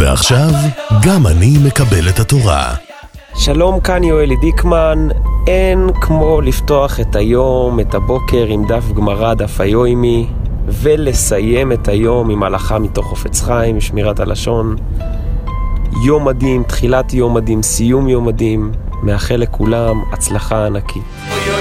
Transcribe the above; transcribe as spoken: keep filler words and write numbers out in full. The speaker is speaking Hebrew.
ועכשיו, גם אני מקבל את התורה. שלום, כאן יואלי דיקמן. אין כמו לפתוח את היום, את הבוקר עם דף גמרא, דף היומי, ולסיים את היום עם הלכה מתוך חפץ חיים, שמירת הלשון. יום מדהים, תחילת יום מדהים, סיום יום מדהים. מאחל לכולם הצלחה ענקית.